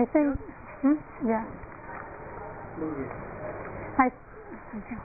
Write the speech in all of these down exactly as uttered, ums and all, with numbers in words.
think, hmm? yeah. I, okay.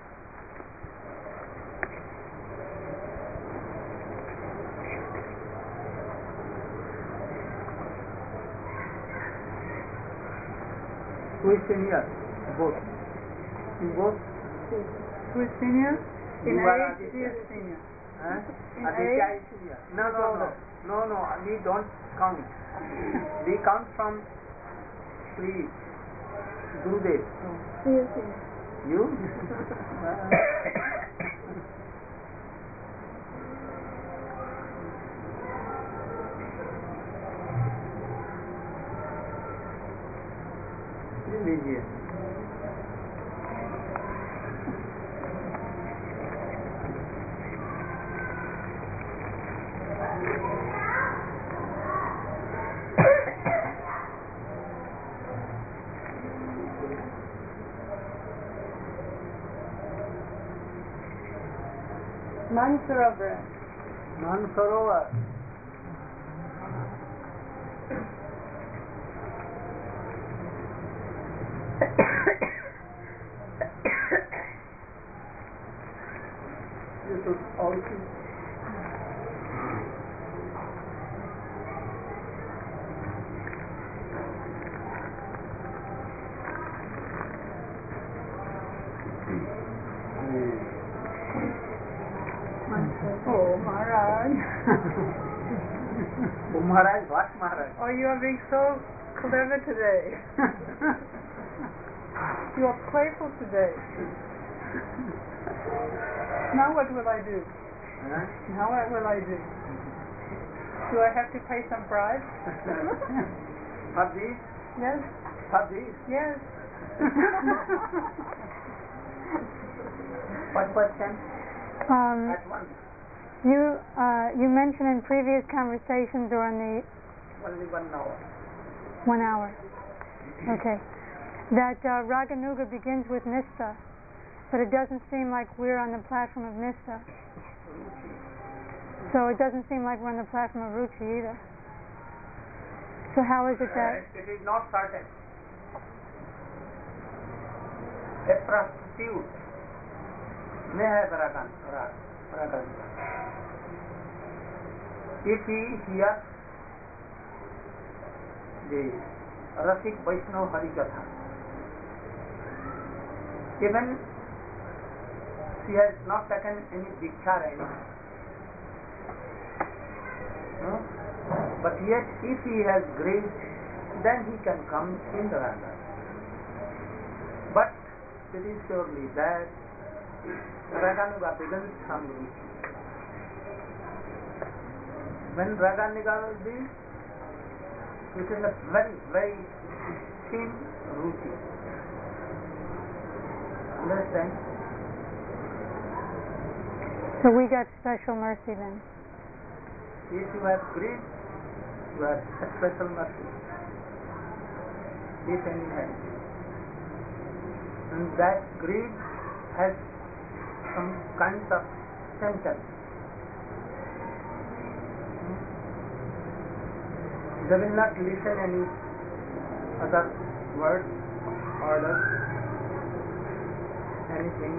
Who is senior? Both. In both? Who is senior? In you age, he is senior. Huh? In Aditya age, is senior. No, no, no. No, no. We don't count. We count from three. Gurudev. Oh. He is senior. You? लीजिए. Mansarovar. Mansarovar. You should also Oh, Maharaj. Oh, Maharaj, what Maharaj? Oh, you are being so clever today. You are playful today. Now what will I do? Huh? Now what will I do? Do I have to pay some price? For this? Yes. For this? Yes. What question? Um, At once. you uh, you mentioned in previous conversations or in the Only one hour. one hour, okay, that uh, Raganuga begins with Nistha, but it doesn't seem like we're on the platform of Nistha. So it doesn't seem like we're on the platform of Ruchi either. So how is it that... Uh, it is not certain. A prostitute may have ragan, rag, ragan. If he hears the Rasik Vaishnava Harikatha, even she has not taken any diksha or anything, no? But yet if he has grace, then he can come in the raga. But it is surely that Raganuga begins from Ruchi. When Raganuga is, it is a very, very thin Ruchi. Understand? So we got special mercy then. If you have greed, you have a special mercy. If any has. And that greed has some kinds of symptoms. They will not listen any other word, order, anything,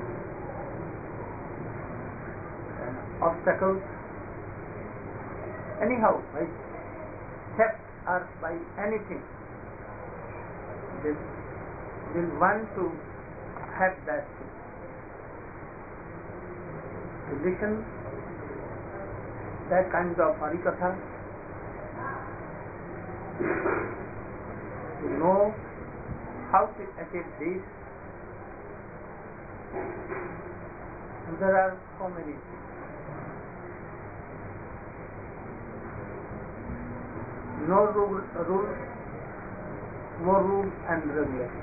obstacles. Anyhow, by theft or by anything, they will want to have that thing. To listen that kind of Harikatha, to know how to achieve this. And there are so many things. No rule, rule, more rules and regulations.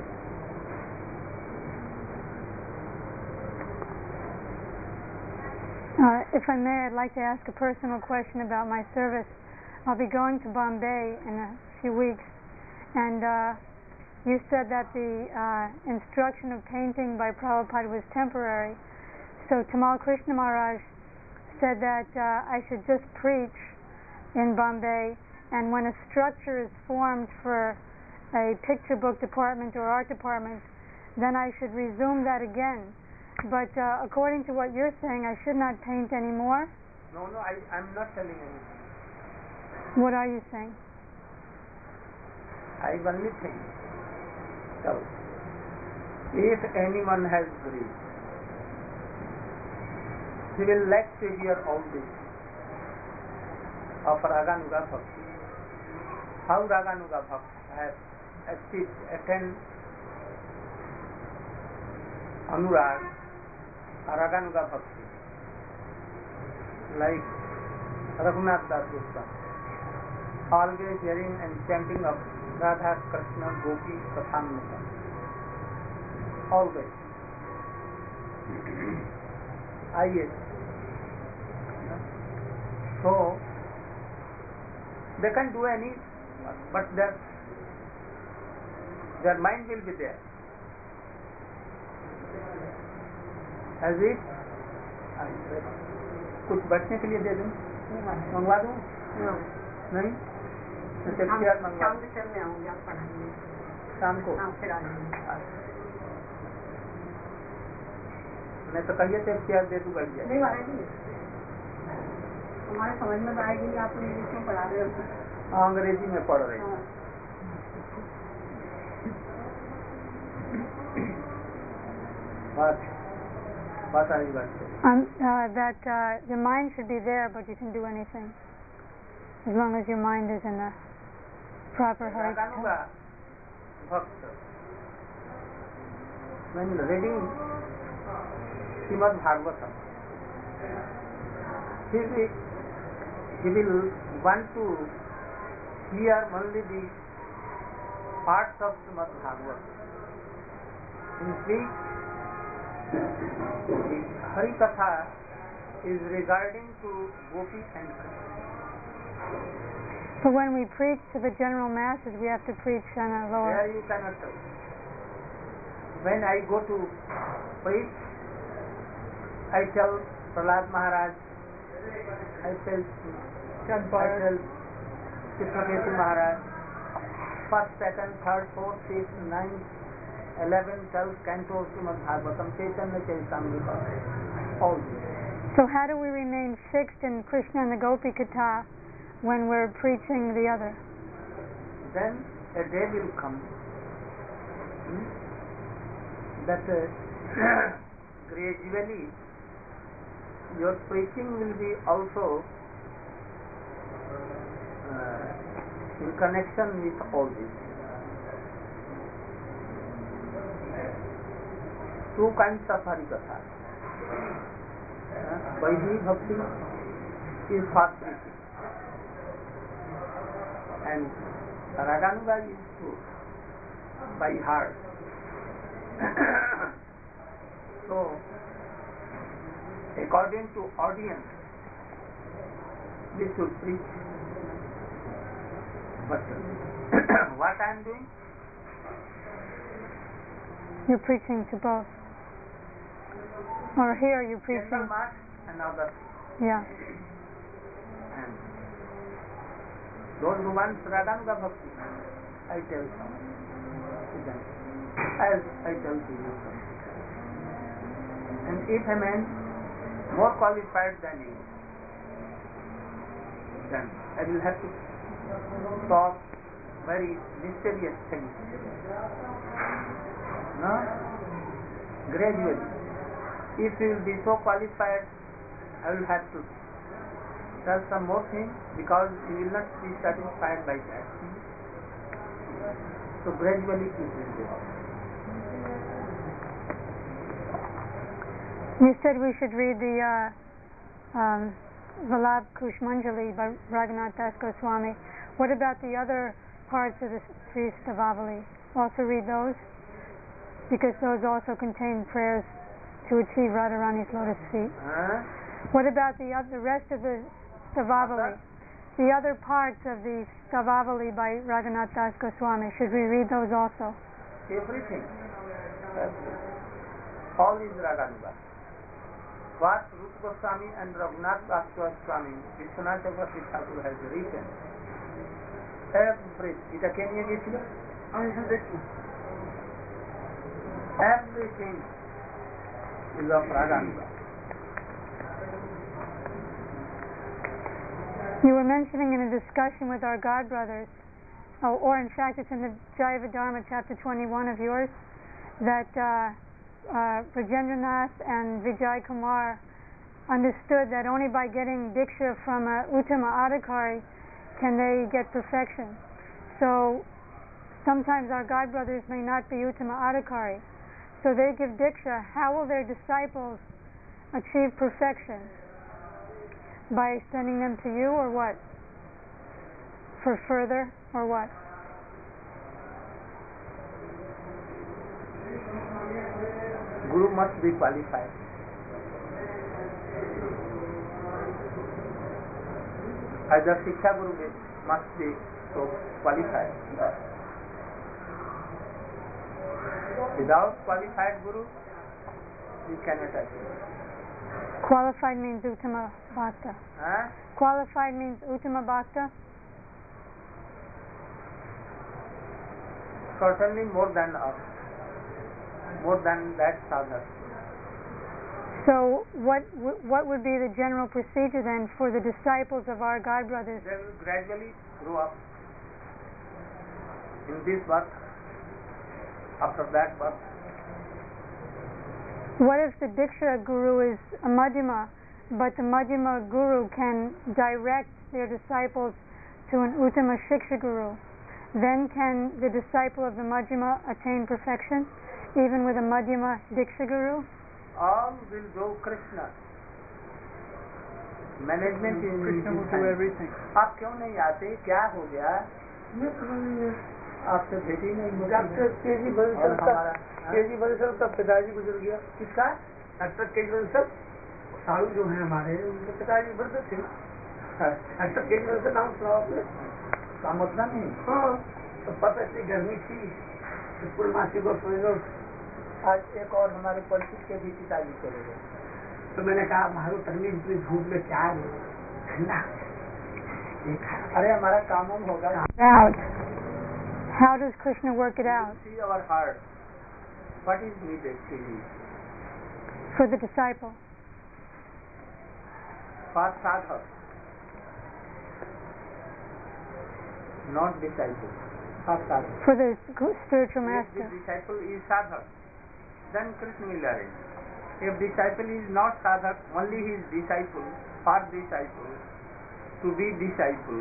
Uh, if I may, I'd like to ask a personal question about my service. I'll be going to Bombay in a few weeks, and uh, you said that the uh, instruction of painting by Prabhupada was temporary. So Tamal Krishna Maharaj said that uh, I should just preach in Bombay, and when a structure is formed for a picture book department or art department, then I should resume that again. But uh, according to what you're saying, I should not paint anymore? No, no, I, I'm not telling anything. What are you saying? I only think, so, if anyone has grief, he will like to hear all this of Raganuga Bhakti. How Raganuga Bhakti has achieved, attained Anurag, Raganuga Bhakti, like Raghunath Das Goswami, always hearing and chanting of Radha Krishna Gopi Kathamrita, always. I yes. So they can do any, but their their mind will be there. As if कुछ बैठने के लिए दे दूं, मंगवा दूं, नहीं, शाम के चल में आऊंगी, आप पढ़ाएंगे शाम को, हाँ फिर आ जाएंगे। मैं तो कहिए थे प्यार दे दूंगा। नहीं महाराज जी, हमारे समझ में आएगी, आप इंग्लिश में पढ़ा रहे हो? हाँ, अंग्रेजी में पढ़ रहे हैं। बात बात आई बात Um, uh, that uh, the mind should be there, but you can do anything as long as your mind is in the proper height. Raganuga Bhakta, when reading Srimad Bhagavatam, he will, he will want to hear only the parts of Srimad Bhagavatam, in which the Hari Katha is regarding to Gopi and Krishna. But when we preach to the general masses, we have to preach on a lower. There you cannot tell. When I go to preach, I tell Prahlad Maharaj, I tell I tell Chitraketu Maharaj, first, second, third, fourth, fifth, ninth, eleven, twelve cantos Srimad Bhagavatam, Chaitanya Charitamrita, all this. So how do we remain fixed in Krishna and the Gopi Katha when we're preaching the other? Then a day will come hmm, that uh, gradually your preaching will be also uh, in connection with all this. Two kinds of Harikatha. Uh, Vaidhi Bhakti is for preaching, and Raganuga is to by heart. So, according to audience, we should preach. But what I am doing? You're preaching to both. Or here you're preaching. General mass and other. Yeah. And those who want Raganuga Bhakti, I tell some to them, as I tell to you. And if a man more qualified than you, then I will have to talk very mysterious things. No? Gradually. If you will be so qualified, I will have to tell some more things, because you will not be satisfied by that. So gradually it will go. You said we should read the uh, um, Vallabh Kushmanjali by Raghunath Das Goswami. What about the other parts of the Sri Stavavali? Also read those? Because those also contain prayers to achieve Radharani's lotus feet. Huh? What about the other, the rest of the Stavavali? The other parts of the Stavavali by Raghunath Das Goswami, should we read those also? Everything. All is Raganuga. What Rupa Goswami and Raghunath Das Goswami, Vishwanath Chakravarti Thakur has written, everything. এটা কে নিয়ে গিয়েছিল? Everything is of Radhanuga. You were mentioning in a discussion with our God brothers, oh, or in fact it's in the Jaiva Dharma chapter twenty-one of yours, that uh, uh, Rajendranath and Vijay Kumar understood that only by getting Diksha from a Uttama Adhikari can they get perfection. So sometimes our God brothers may not be Uttama Adhikari. So they give Diksha. How will their disciples achieve perfection? By sending them to you, or what? For further, or what? Guru must be qualified. Either Shiksha Guru must be so qualified. Without qualified Guru, you cannot achieve. Qualified means Uttama Bhakta. Huh? Qualified means Uttama Bhakta? Certainly more than us. More than that sadhak. So what what would be the general procedure then for the disciples of our God brothers? They will gradually grow up in this birth, after that birth. What if the Diksha Guru is a Madhyama, but the Madhyama Guru can direct their disciples to an Uttama Shiksha Guru? Then can the disciple of the Madhyama attain perfection, even with a Madhyama Diksha Guru? All will go Krishna. Management is Krishna will do everything. आप क्यों नहीं आते? क्या हो गया? आपसे भेटी नहीं। डॉक्टर के जी बंसल का के जी बंसल का पिताजी गुजर गया। किसका? डॉक्टर के जी बंसल साधु जो है हमारे उनके पिताजी वृद्ध थे। डॉक्टर के जी बंसल नाम सुना आपने? काम उतना नहीं। हाँ, तो पता इतनी गर्मी थी तो पूर्णमासी को सोएगा। आज एक और हमारे परिचित के भी पिताजी चले गए। तो मैंने कहा मारो तन्वी इतनी धूप में क्या है ठंडा। अरे हमारा काम होगा। Out. How does Krishna work it out? See our heart. What is needed to you? For the disciple. For sadhak. Not disciple. For sadhak. For the spiritual master. If the disciple is sadhak, then Krishna will arrange. If disciple is not sadhak, only his disciple, for disciple, to be disciple,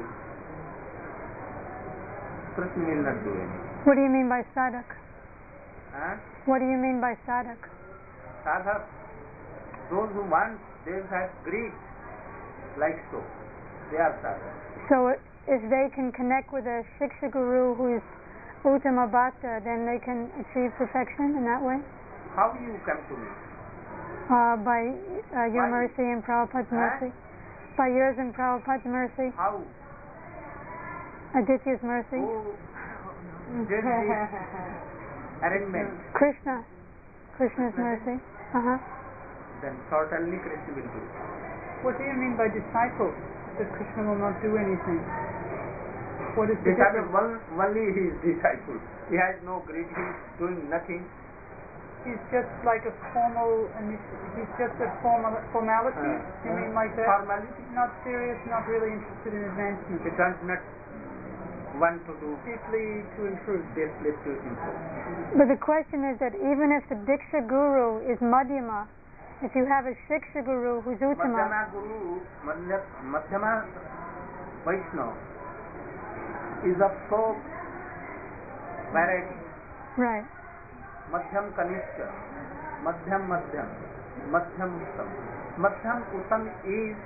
Krishna will not do anything. What do you mean by sadhak? Huh? What do you mean by sadhak? Sadhak, those who want, they have greed, like so. They are sadhak. So if they can connect with a Shiksha Guru who is Uttama Bhakta, then they can achieve perfection in that way? How you come to me? Uh, by uh, your Why? mercy and Prabhupada's Huh? mercy? By yours and Prabhupada's mercy? How? Aditya's mercy? Who did this arrangement? Krishna. Krishna's mercy. Uh-huh. Then certainly Krishna will do. What do you mean by disciple? That Krishna will not do anything. What is the Disciple, difference? one, only he is disciple. He has no greed, he is doing nothing. He's just like a formal, he's just a formal formality. Uh, you mean like that? Formality. Not serious, not really interested in advancement. He does not want to do Deeply to improve. deeply to improve. But the question is that even if the Diksha Guru is Madhyama, if you have a Shiksha Guru who's Uttama, Madhyama Guru, Madhya- Madhyama Vaishnava is of so variety. right, Madhyam Kanishta, Madhyam Madhyam, Madhyam Uttam. Madhyam Uttam is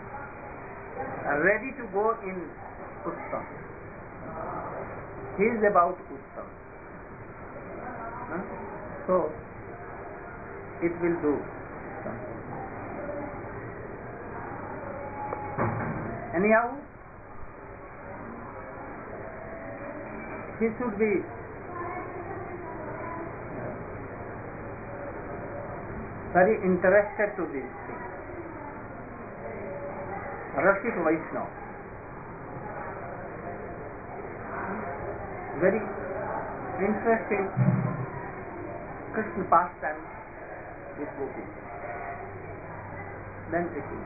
ready to go in Uttam. He is about Uttam. Huh? So, it will do. Anyhow, he should be very interested to this thing. Rashik Vaishnava. Very interest in Krishna pastime with gopis. Then it is.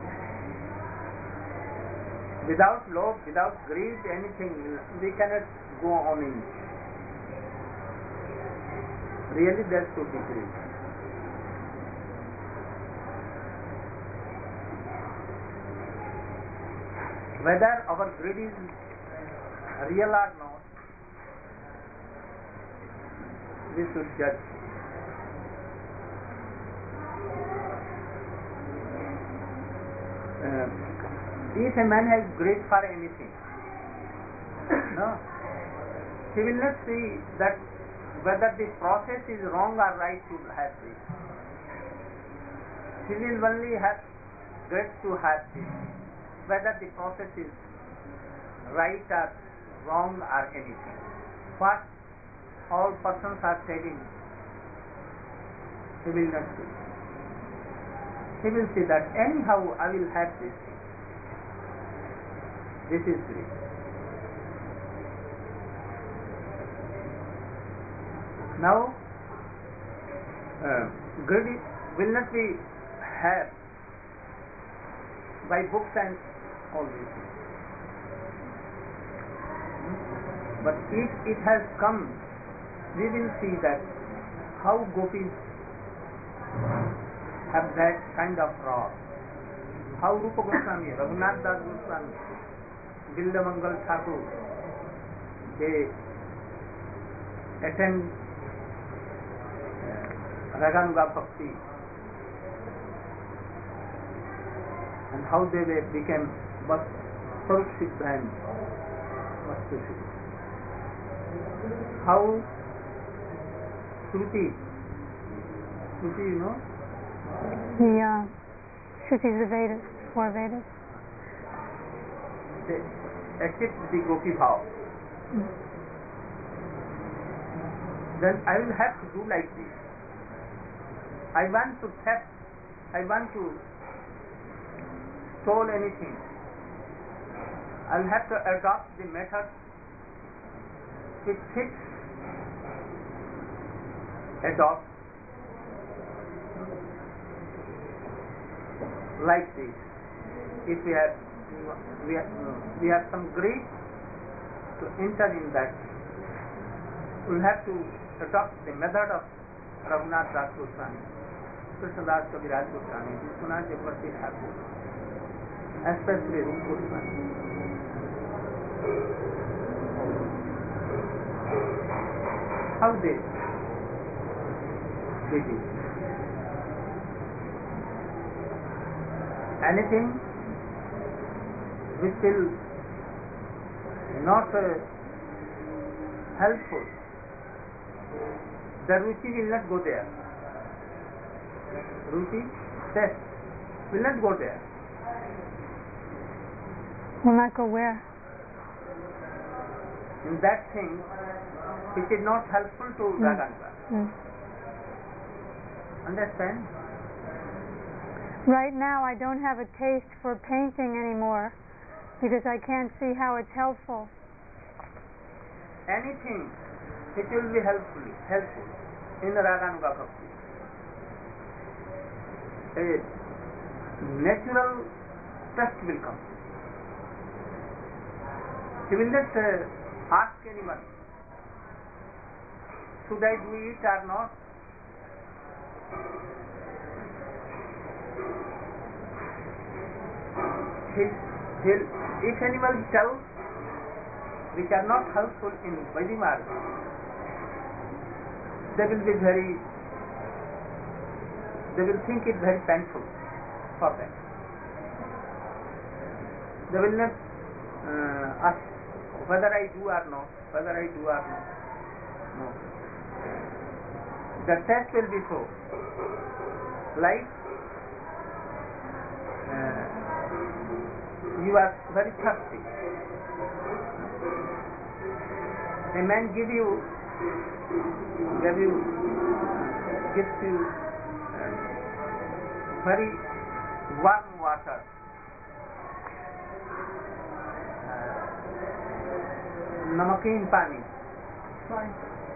Without love, without greed, anything, we cannot go on in. Really there should be greed. Whether our greed is real or not, we should judge. Uh, if a man has greed for anything, no, he will not see that whether the process is wrong or right to have this. He will only have greed to have this. Whether the process is right or wrong or anything. What all persons are telling, he will not see. He will see that anyhow I will have this thing. This is greed. Now, uh, greed will not be had by books and all these things. But if it has come, we will see that how gopis have that kind of wrath. How Rupa Goswami, Raghunath Das Goswami, Bildamangal Thakur, they attend uh, Raganuga Bhakti, and how they became Swarup Siddha and Vastu Siddha. How Shruti, Shruti, you know? The uh, Shrutis, the Vedas, four Vedas. They accept the Gopi Bhav. Mm. Then I will have to do like this. I want to theft, I want to stole anything. I will have to adopt the method which fits, adopt like this. If we have we have, we have some greed to enter in that, we will have to adopt the method of Raghunath Das Goswami, Krishnadas Kaviraj Goswami, Vishwanath Chakravarti Thakur, especially Rupa Goswami. How they did it? Anything which will not uh, helpful, the ruchi will not go there. Ruchi, test, will not go there. Will not go where? In that thing which is not helpful to mm. Raganuga. Mm. Understand? Right now I don't have a taste for painting anymore because I can't see how it's helpful. Anything which will be helpful, helpful in the Raganuga Bhakti. A natural trust will come. He will not uh, ask anyone, should I do it or not? His, his, if anyone tells which are not helpful in Vaidhi-marga, they will be very, they will think it very painful for them. They will not uh, ask whether I do or not, whether I do or not. No. The test will be so. Like uh, you are very thirsty. A man give you, give you, gives you uh, very warm water. Uh, namakin pani. Fine.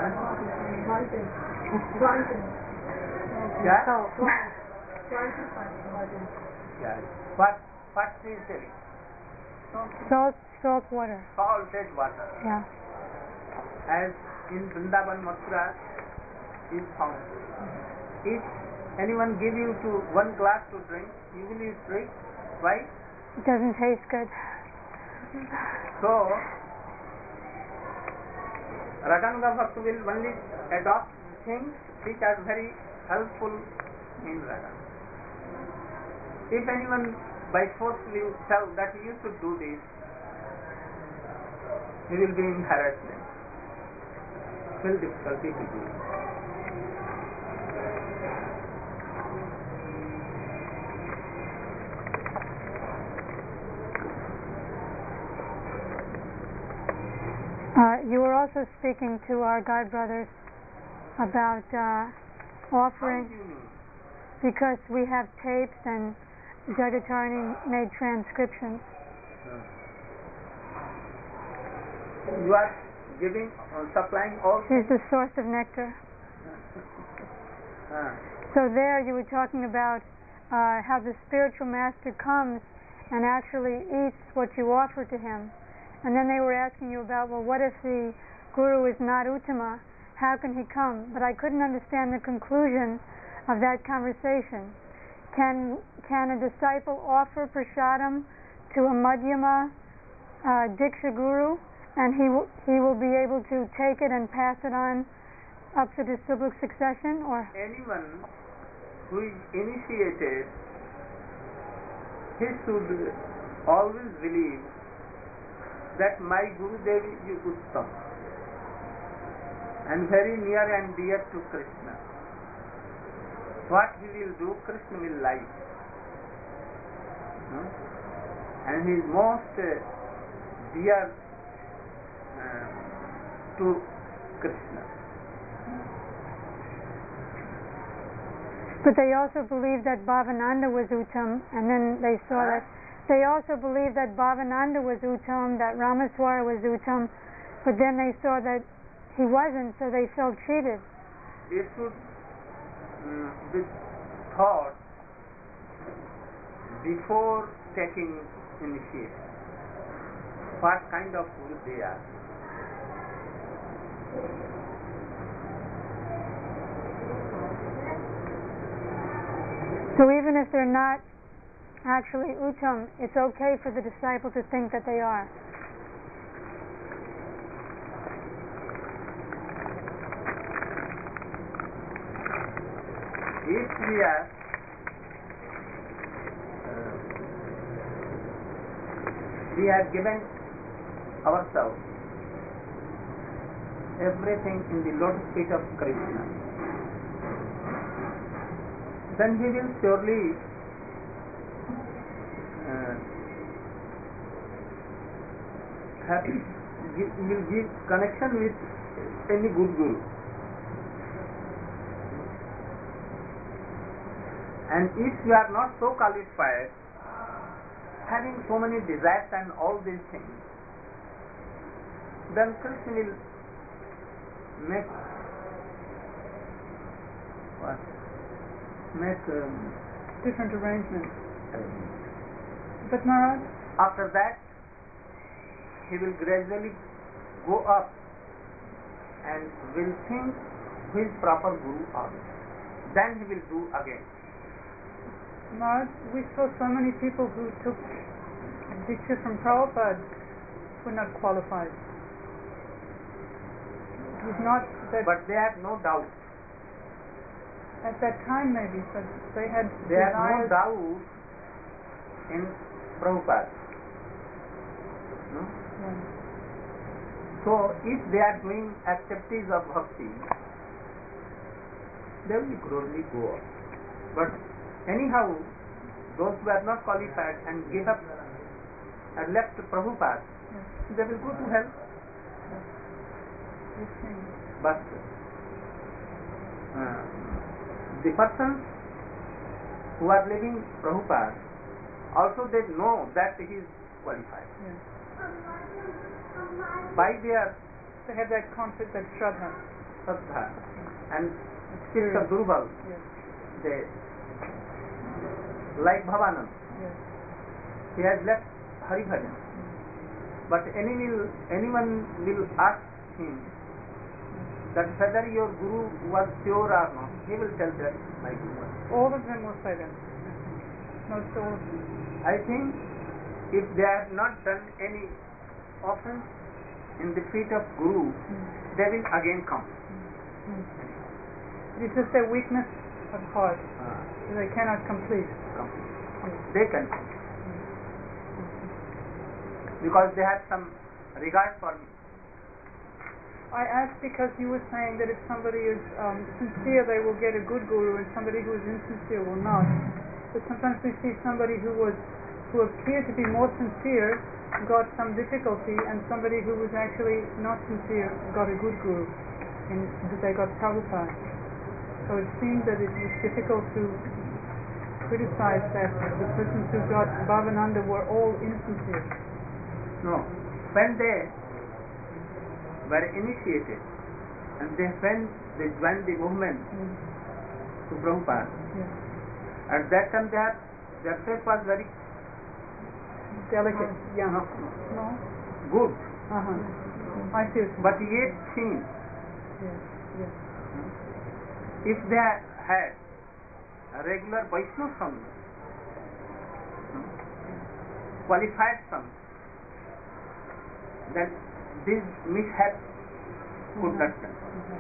Planting. Planting. Yeah? Salt. Planting. Yeah. What, what is there? Salt, salt water. Salted water. Yeah. As in Vrindavan, Mathura is found. If anyone give you to one glass to drink, you will use drink. Why? It doesn't taste good. So, Raganuga Bhakta will only adopt things which are very helpful in Raga. If anyone by force will tell that you should do this, he will be in harassment. Will difficulty to do it. Uh, you were also speaking to our God brothers about uh, offering, How do you mean? because we have tapes and Jagatarani made transcriptions. You are giving, uh, supplying all. She's the source of nectar. Uh, So there you were talking about uh, how the spiritual master comes and actually eats what you offer to him. And then they were asking you about, well, what if the guru is not Uttama? How can he come? But I couldn't understand the conclusion of that conversation. Can can a disciple offer prasadam to a Madhyama uh, Diksha guru, and he w- he will be able to take it and pass it on up the disciplic succession? Or anyone who is initiated, he should always believe that my Guru Dev is Uttam and very near and dear to Krishna. What he will do, Krishna will like. Hmm? And he is most uh, dear uh, to Krishna. But they also believed that Bhavananda was Uttam, and then they saw Huh? that they also believed that Bhavananda was Uttam, that Ramaswara was Uttam, but then they saw that he wasn't, so they felt cheated. They should um, be thought before taking initiation. What kind of guru they are. So even if they're not actually Uttam, it's okay for the disciple to think that they are. If we are uh, we have given ourselves everything in the lotus feet of Krishna, then he will surely uh, have, give, will give connection with any good guru. And if you are not so qualified, having so many desires and all these things, then Krishna will make what? Make um, Different arrangements. arrangements. But Maharaj, After that, he will gradually go up and will think who is proper guru or not. Then he will do again. Maharaj, we saw so many people who took Diksha from Prabhupada were not qualified. It was not that But they have no doubt. at that time maybe, but they had They have no desires. doubt in Prabhupada. No? Yeah. So if they are doing activities of bhakti, they will gradually go up. But anyhow, those who are not qualified and give up and left Prabhupada, Yes. they will go to hell. Yes, yes. But uh, the persons who are living Prabhupada, also they know that he is qualified. Yes. By their They have that conflict, that shraddha. Saddha and Chitta Durval, Yes. they, like Bhavanand, Yes. he has left Hari Bhajan. But any will, anyone will ask him that whether your Guru was pure or not, he will tell that my Guru was pure. All of them will say that. Most all of them. I think if they have not done any offense in the feet of Guru, they will again come. It's just their weakness of heart. Uh, They cannot complete. come. They can come. Because they have some regard for me. I asked because you were saying that if somebody is um, sincere, they will get a good guru, and somebody who is insincere will not. But sometimes we see somebody who was who appeared to be more sincere got some difficulty, and somebody who was actually not sincere got a good guru, and that they got Prabhupada. So it seemed that it was difficult to criticize that the persons who got Bhavananda were all insincere. No. When they were initiated and they when they joined the movement Mm. to Prabhupada, Yeah. at that time they had, their faith was very Delicate, young. no, No? good, Uh-huh. I see it. but yet seen. Yes, yes. If they had a regular Vaishnava Sangha, qualified Sangha, then this mishap could not happen.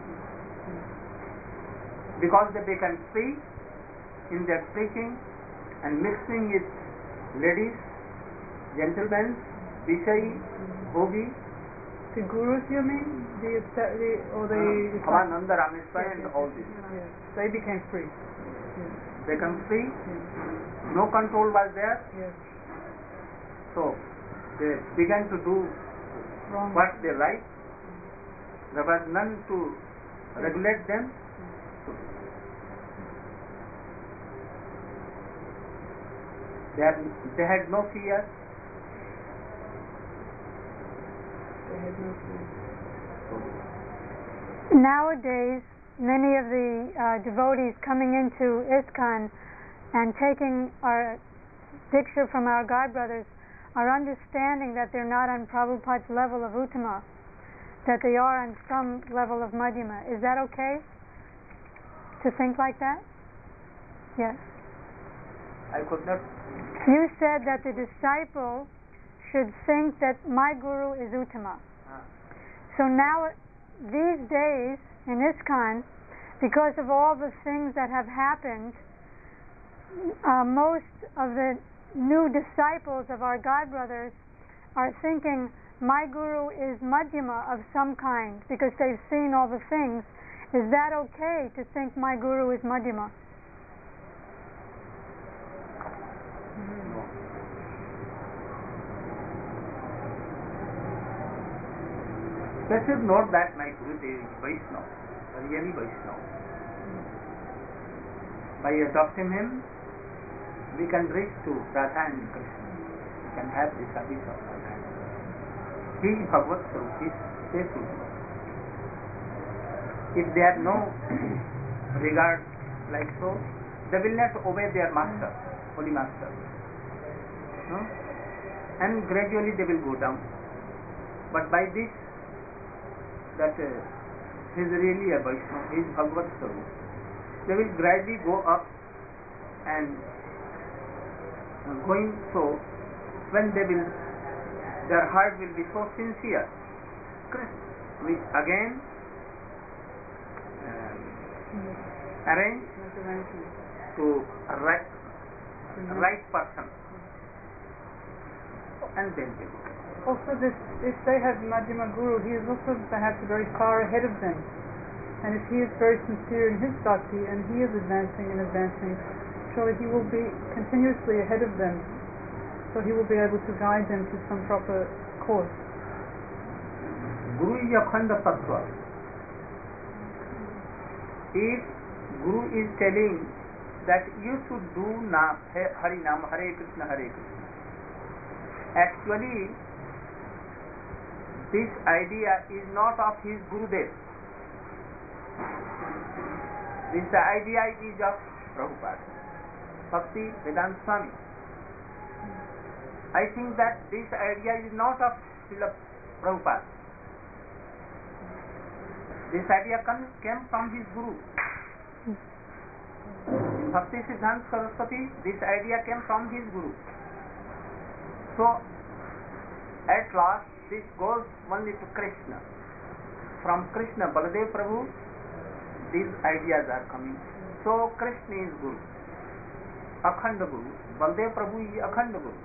Because they become free in their preaching and mixing with ladies, gentlemen, Vishayi, Bhogi, The gurus, you mean? The, the or the... the Bhavananda, Rameshwar and Yes, all yes, this. yes. They became free. Yes, They come free, yes, no control was there, yes. so they began to do Wrong. what they like. There was none to regulate them. They had, they had no fear. They had no fear. Nowadays, many of the uh, devotees coming into ISKCON and taking our diksha from our God brothers are understanding that they're not on Prabhupada's level of Uttama, that they are on some level of Madhyama. Is that okay to think like that? Yes. I could not. You said that the disciple should think that my guru is Uttama. Uh, So now, these days in ISKCON, because of all the things that have happened, uh, most of the new disciples of our God brothers are thinking my guru is Madhyama of some kind because they've seen all the things. Is that okay to think my guru is Madhyama? no. They should note that my Guru is Vaishnava, really Vaishnava. By adopting him, we can reach to Radha and Krishna. We can have the service of Radha and Krishna. He is Bhagavad Swarup, he says it. If they have no regard like so, they will not obey their master, holy master. No? And gradually they will go down. But by this, that uh, he is really a Vaishnava, he is Bhagavad Swarup. They will gradually go up and uh, going so, when they will, their heart will be so sincere, we again um, arrange Like arrangement. to a right, a right person, and then they go. Also, this, if they have Madhyama Guru, he is also perhaps very far ahead of them. And if he is very sincere in his bhakti and he is advancing and advancing, surely he will be continuously ahead of them. So he will be able to guide them to some proper course. Guru is Akhanda Sattva. If Guru is telling that you should do Nam, Hari Nam, Hare Krishna, Hare Krishna, actually this idea is not of his Gurudev. This idea is of Prabhupada, Bhakti Vedanta Swami. I think that this idea is not of Srila Prabhupada. This idea come, came from his Guru. In Bhakti Siddhanta Saraswati, this idea came from his Guru. So, at last, this goes only to Krishna. From Krishna, Baladev Prabhu, these ideas are coming. So, Krishna is Guru, Akhanda Guru. Baladev Prabhu is Akhanda Guru.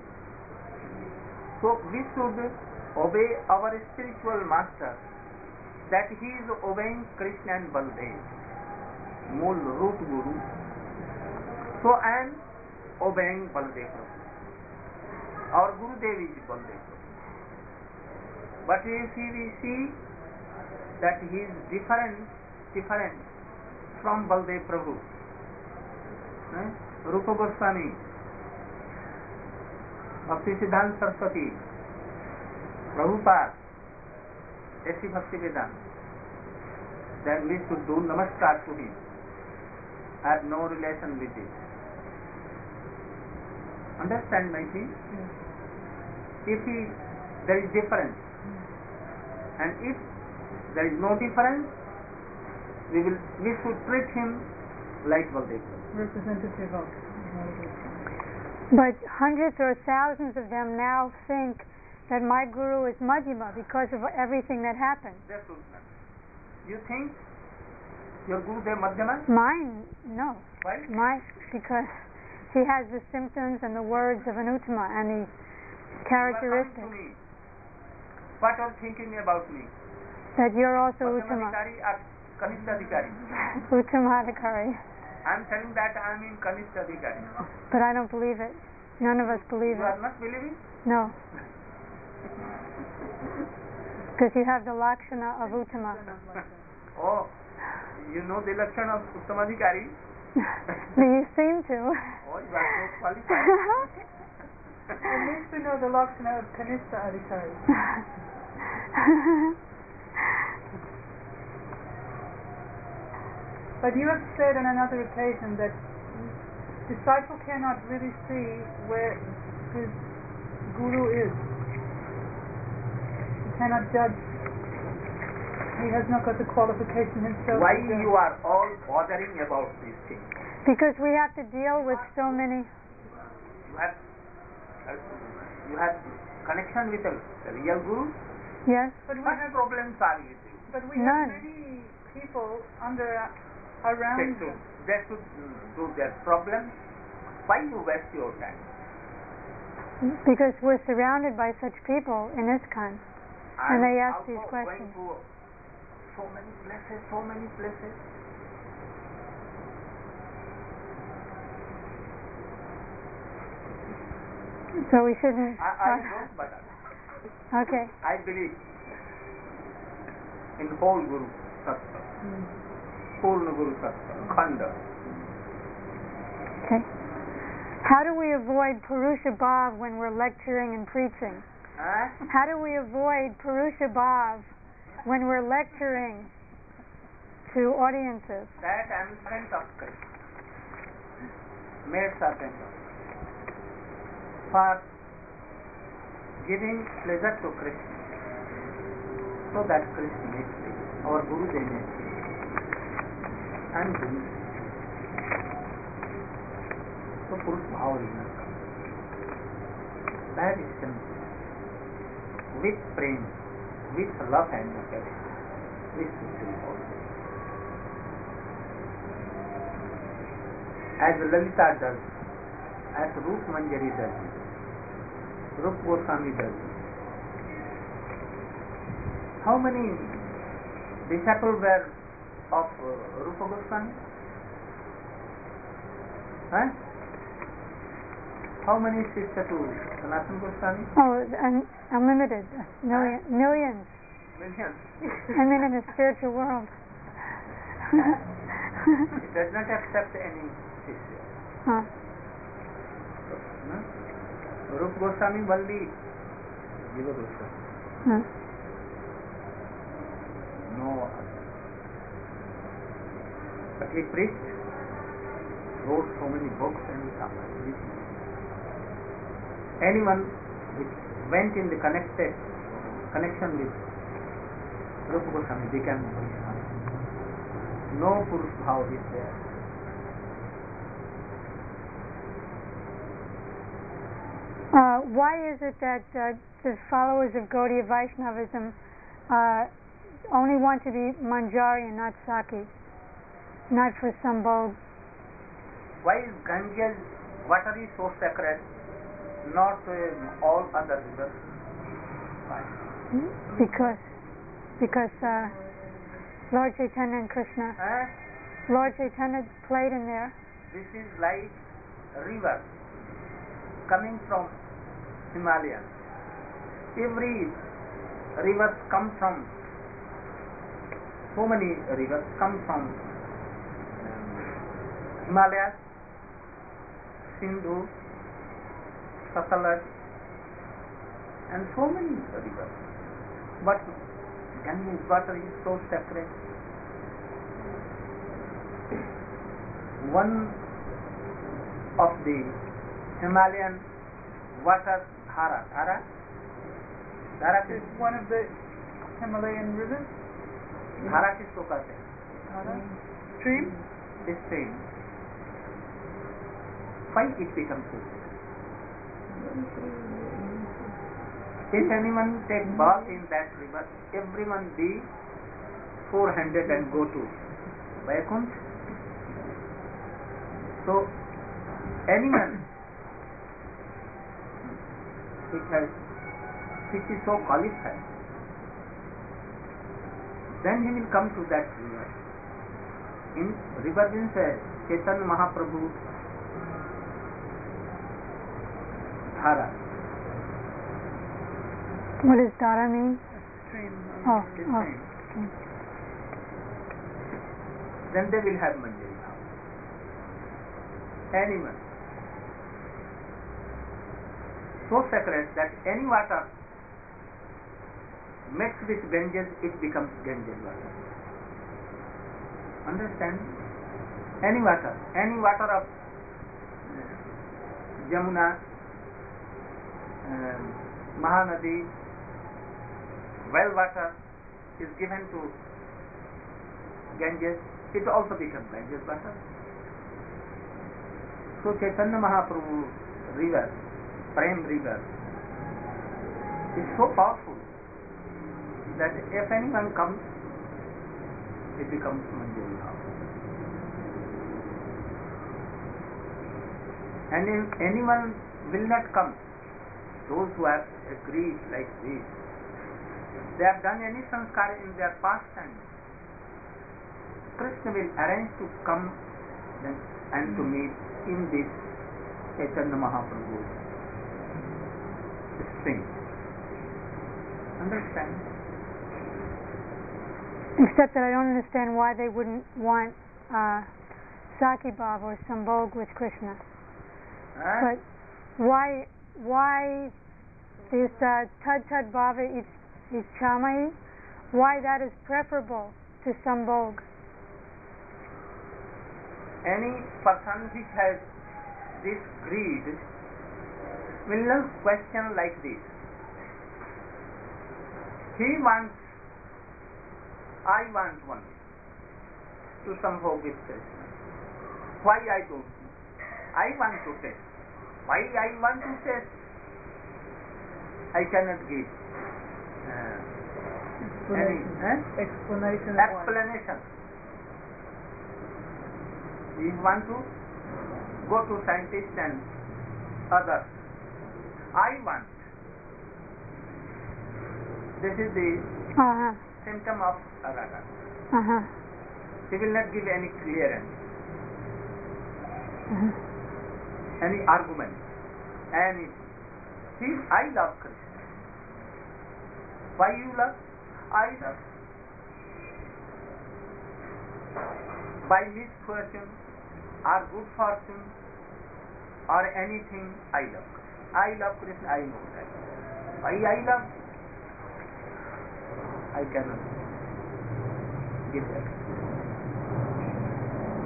So, we should obey our spiritual master, that he is obeying Krishna and Baladev, Mool root Guru. So, I am obeying Baladev Prabhu. Our Gurudev is Baladev Prabhu. But if we see that he is different, different from Baladev Prabhu, eh? Rupa Goswami, Bhakti Siddhanta Saraswati, Prabhupada, A C Bhakti Vedanta, then we should do namaskar to him. I have no relation with it. Understand my thing? Yes. If he, there is difference, and if there is no difference, we will we should treat him like Baladev. Representative of. But hundreds or thousands of them now think that my Guru is Madhyama because of everything that happened. That's good. You think your Gurudev Madhyama? Mine, no. Why? My, because he has the symptoms and the words of an Uttama and the characteristics. You are coming to me. What are you thinking about me? That you're also Uttama. Madhyamadhikari or Kanishta Adhikari? Uttamadhikari. I am telling that I am in Kanishta Adhikari. But I don't believe it. None of us believe You it. are not believing? No. Because you have the Lakshana of Uttama. Oh, you know the Lakshana of Uttamadhikari? You seem to. Oh, you are so qualified. At least we know the Lakshana of Kanishta Adhikari. But you have said on another occasion that disciple cannot really see where his Guru is. He cannot judge. He has not got the qualification himself. Why you are all bothering about these things? Because we have to deal with so many. You have uh, you have connection with the real Guru. Yes. But we What have, problems are with you? but we None. have many people under around. They should, they should do their problems. Why you waste your time? Because we're surrounded by such people in ISKCON. And they ask also these questions. Going to so many places, so many places. So we shouldn't. I, I don't bother. Okay. I believe in whole Guru Sattva, Purna Guru Sattva, Khanda. Okay. How do we avoid Purusha Bhav when we're lecturing and preaching? Eh? How do we avoid Purusha Bhav when we're lecturing to audiences? That I am sent of Krishna. Maids are sent of for giving pleasure to Krishna, so that Krishna may please, our Guru they may please, and Guru. So Purush Bhava is not come. That is simple. With prema, with love and affection, we should do all. As Lalita does, as Rup Manjari does, Rup Goswami does. How many disciples were of uh, Rupa Goswami? Huh? How many sisters to Sanatana Goswami? Oh, un- unlimited, million, millions. Millions. I mean, in the spiritual world. It does not accept any sister. Huh. No? Rupa Goswami only Jiva Goswami. Huh. No other. But he preached, wrote so many books and stuff. Anyone which went in the connected connection with Rupa Goswami became Vaishnava. No Purush Bhav is there. Uh, why is it that uh, the followers of Gaudiya Vaishnavism uh, only want to be Manjari and not Saki, not for Sambhog? Why is Ganges water is so sacred, not uh, all other rivers? Why? Because, because uh, Lord Chaitanya and Krishna, Eh? Lord Chaitanya played in there. This is like a river coming from Himalaya. Every river come from, so many rivers come from um, Himalayas, Sindhu, Satluj, and so many rivers. But Ganges water is so sacred. One of the Himalayan water, Dhara, Dhara, Dhara Is one of the Himalayan rivers? Dhara किसको कहते हैं? Dhara? Stream? This stream. Why it becomes so? If anyone take bath in that river, everyone be four-handed and go to Vaikuntha. So, anyone which has which is so qualified, then he will come to that river. In river means uh, Chaitanya Mahaprabhu Dhara. What does Dhara mean? Stream. Oh, This oh. time. Okay. Then they will have Manjari now. Anyone. So sacred that any water mixed with Ganges, it becomes Ganges water. Understand? Any water, any water of uh, Jamuna, uh, Mahanadi, well water is given to Ganges, it also becomes Ganges water. So Chaitanya Mahaprabhu river, Prem river, is so powerful that if anyone comes, it becomes Manjari Bhav. And if anyone will not come, those who have agreed like this, they have done any sanskar in their past time, Krishna will arrange to come then, and to meet in this Chaitanya Mahaprabhu stream. Understand? Except that I don't understand why they wouldn't want uh, Saki Bhav or Sambhog with Krishna. Huh? But why why this uh, Tad Tad Bhava Ichhamai, why that is preferable to Sambhog? Any person which has this greed will not question like this. He wants, I want one to Sambhog with Krishna. Why I don't? I want to taste. Why I want to taste? I cannot give uh, any eh? Explanation. of why. explanation. You want to go to scientists and others. I want. This is the Uh-huh. symptom of araga. Uh-huh. He will not give any clearance, Uh-huh. any argument, any. See, I love Krishna. Why you love? I love. By misfortune or good fortune or anything, I love. I love Krishna, I know that. Why I love? I cannot give that.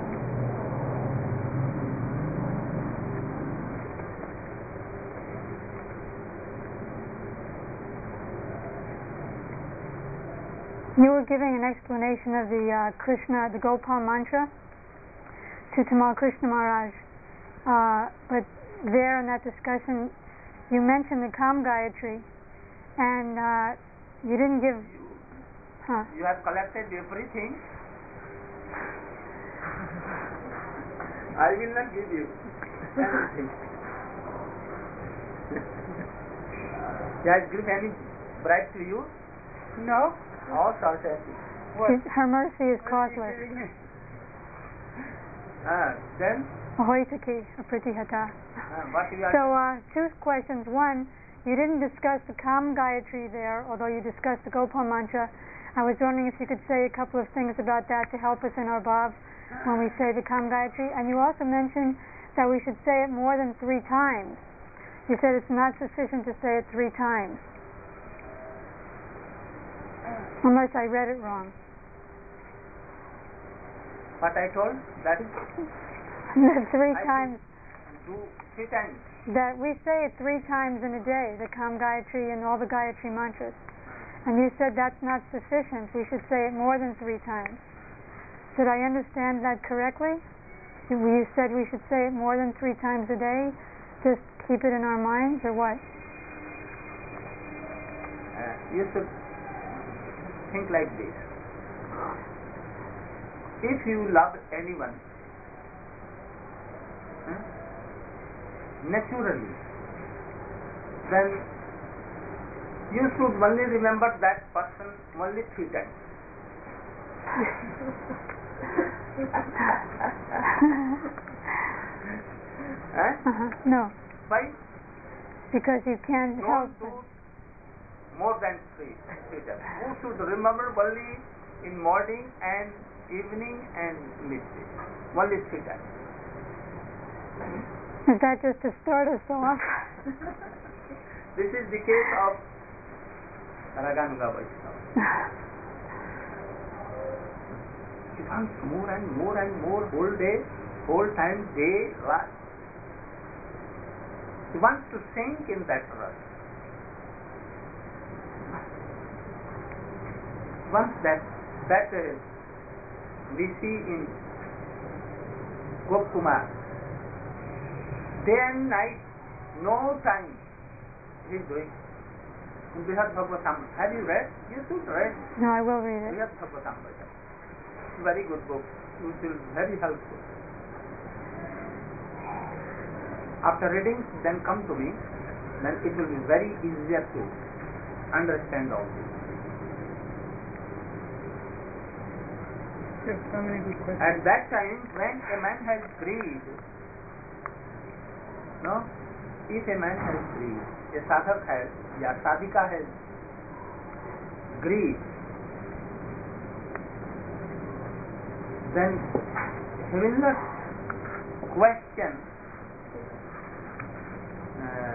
You were giving an explanation of the uh, Krishna, the Gopal mantra to Tamal Krishna Maharaj, uh, but there in that discussion you mentioned the Kam Gayatri, and uh, you didn't give. You, huh. you have collected everything. I will not give you anything. Has given any bribe to you? No. Or certainty? What? Her mercy is What are you causeless. giving me? Ah, then Ahoitaki, apritihata. ah, what you are So, uh, two questions. One, you didn't discuss the Kam Gayatri there, although you discussed the Gopal mantra. I was wondering if you could say a couple of things about that to help us in our bhav when we say the Kam Gayatri. And you also mentioned that we should say it more than three times. You said it's not sufficient to say it three times. Unless I read it wrong. what I told? That That three I times, do three times. that we say it three times in a day, the Kam Gayatri and all the Gayatri mantras. And you said that's not sufficient. We should say it more than three times. Did I understand that correctly? You said we should say it more than three times a day? Just keep it in our minds, or what? Uh, you should think like this. If you love anyone, huh, naturally, then you should only remember that person only three times. Huh? Uh-huh. No, Why? because you can't help Don't do it. more than three, three times. You should remember only in morning and evening and midday. Only three times. Is that just to start us off? This is the case of Raganuga Vaishnava. He wants more and more and more whole day, whole time, day, run. He wants to sink in that rush. Once that that uh, we see in Gopkumar, day and night, no time he is doing. In Brihad Bhagavatam, have you read? You should read No, I will read it. Brihad Bhagavatam. Very good book. It will be very helpful. After reading, then come to me. Then it will be very easier to understand all this. You have so many good questions. At that time, when a man has greed, no, if a man has greed, a sadhak has, या sadhika has greed, then he will not question uh,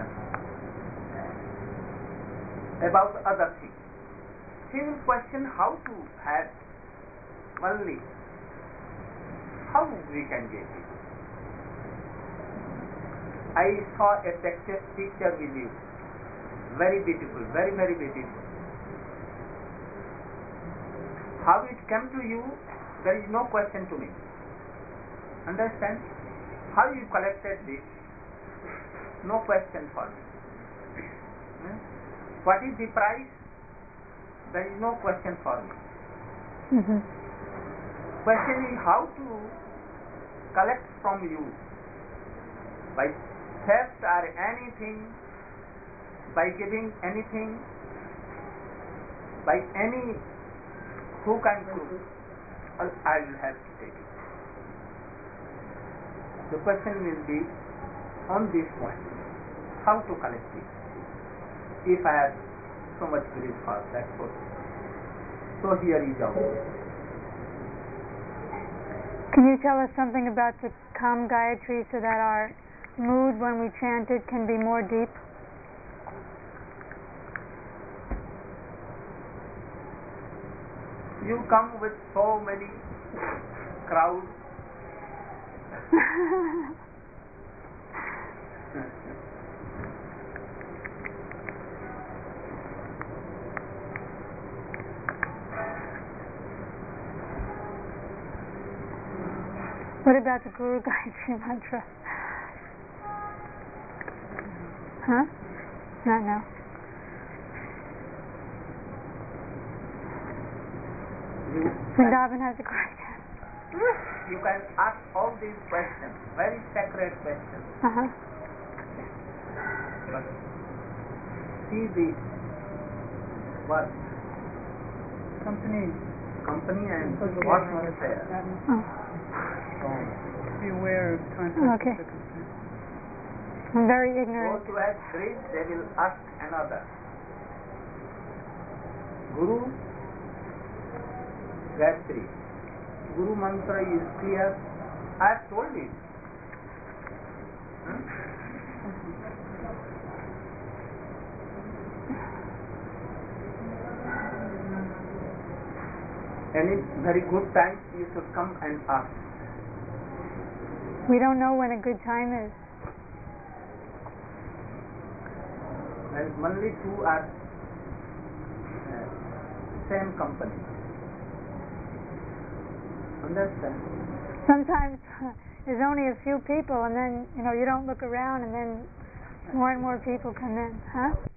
about other things. He will question how to have only, how we can get it. I saw a picture, picture with you, very beautiful, very very beautiful. How it came to you, there is no question to me. Understand? How you collected this? No question for me. Hmm? What is the price? There is no question for me. Mm-hmm. Question is how to collect from you by theft or anything, by giving anything, by any hook and crook. I will have to take it. The question will be on this point, how to collect it if I have so much greed for that person. So here is our. Can you tell us something about the Kam Gayatri so that our mood when we chant it can be more deep? You come with so many crowd. What about the Guru Gayatri Mantra? Huh? Not now. You Vrindavan has a question. You can ask all these questions, very sacred questions. Uh-huh. But see the what Company. company and Because we what are is there. Oh. So, Be aware of contact Okay. with circumstance. I'm very those ignorant. who have grace, they will ask another. Guru Gayatri. Guru mantra is clear. I have told it. Hmm? Any very good time you should come and ask. We don't know when a good time is. When only two are uh, same company. Understand? Sometimes there's only a few people, and then you know you don't look around, and then more and more people come in, huh?